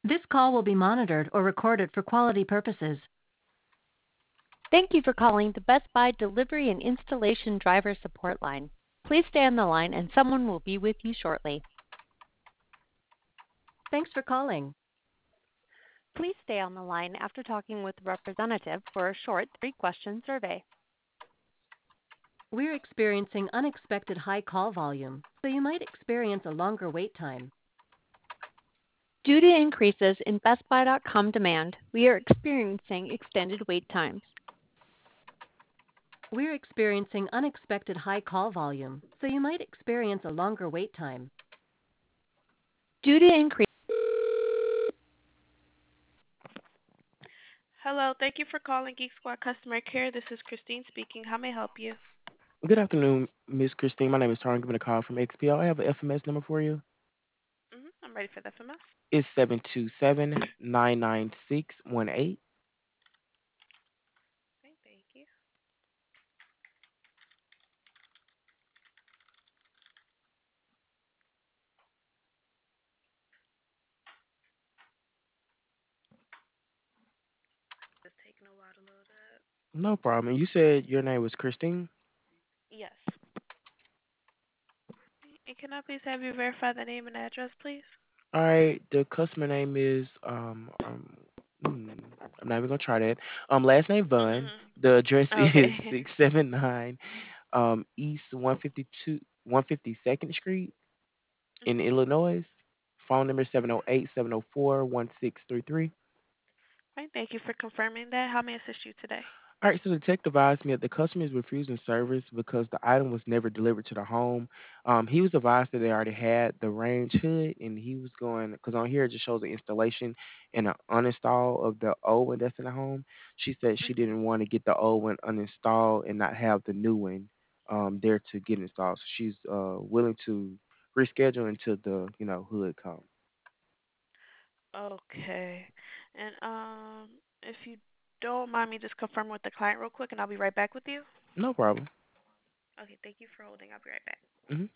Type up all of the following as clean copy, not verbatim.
This call will be monitored or recorded for quality purposes. Thank you for calling the Best Buy Delivery and Installation Driver Support Line. Please stay on the line and someone will be with you shortly. Thanks for calling. Please stay on the line after talking with a representative for a short 3-question survey. We're experiencing unexpected high call volume, so you might experience a longer wait time. Due to increases in BestBuy.com demand, we are experiencing extended wait times. We're experiencing unexpected high call volume, so you might experience a longer wait time. Due to increase. Hello, thank you for calling Geek Squad Customer Care. This is Christine speaking. How may I help you? Good afternoon, Miss Christine. My name is Taryn. Giving a call from XPO. I have an FMS number for you. I'm ready for the FMS. It's 727-99618. Okay, thank you. It's taking a while to load up. No problem. You said your name was Christine. Yes. And can I please have you verify the name and address, please? All right. The customer name is hmm, I'm not even gonna try that. Last name Vaughn. The address is Okay. 679 East 152nd Street in Illinois. Phone number 708-704-1633. Right, thank you for confirming that. How may I assist you today? All right, so the tech advised me that the customer is refusing service because the item was never delivered to the home. He was advised that they already had the range hood, and he was going because on here it just shows the installation and an uninstall of the old one that's in the home. She said she didn't want to get the old one uninstalled and not have the new one there to get installed. So she's willing to reschedule until the hood comes. Okay. And if you don't mind me just confirming with the client real quick, and I'll be right back with you. No problem. Okay, thank you for holding. I'll be right back. Hmm.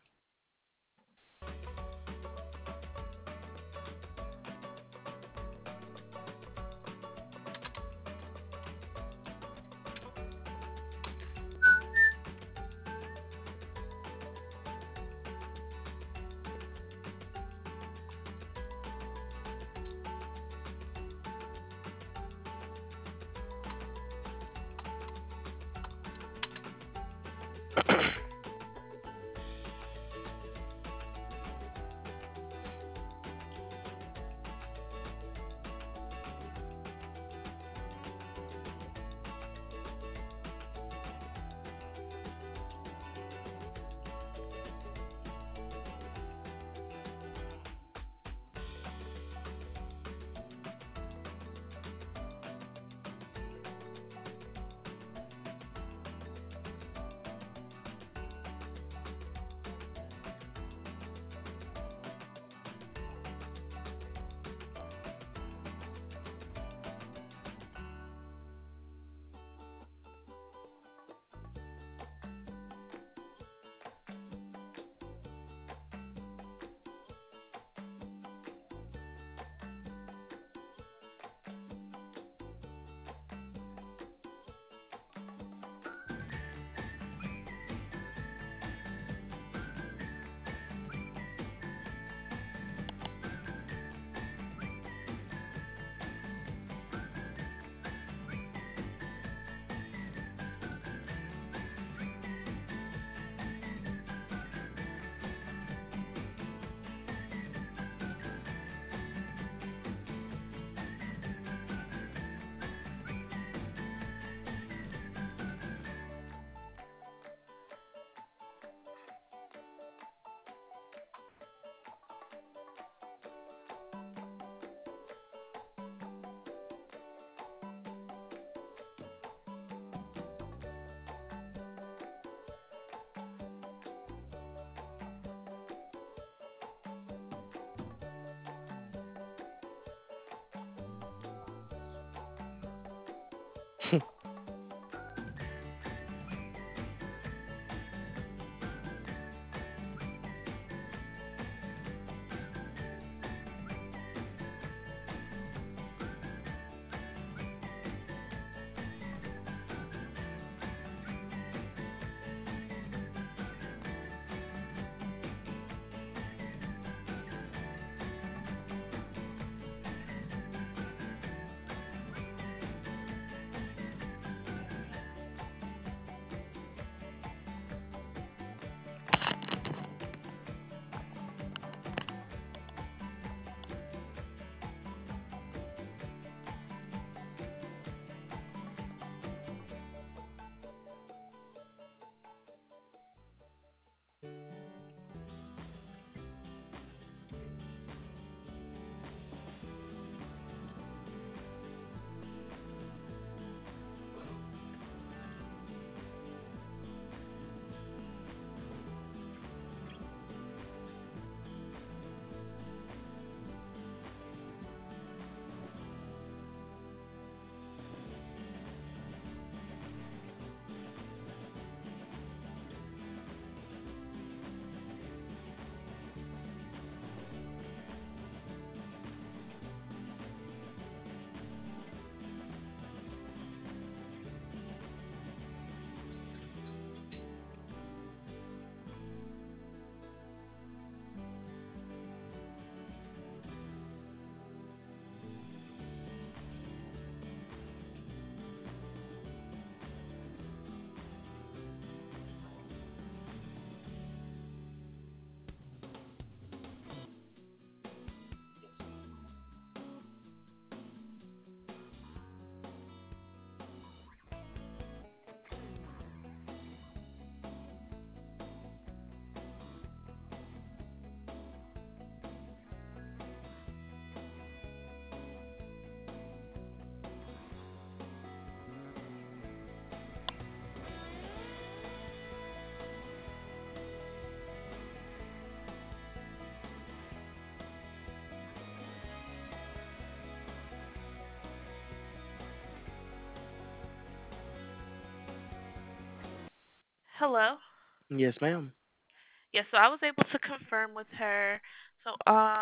Hello. Yes, ma'am. Yes, so I was able to confirm with her. So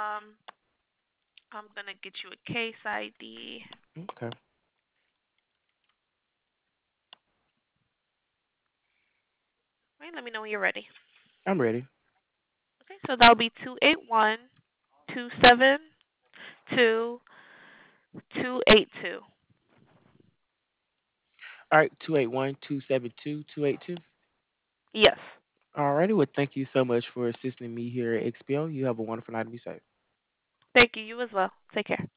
I'm gonna get you a case ID. Okay. Right, let me know when you're ready. I'm ready. Okay, so that'll be 281-272-282. All right, 281-272-282. Yes. Alrighty, well, thank you so much for assisting me here at XPO. You have a wonderful night and be safe. Thank you. You as well. Take care.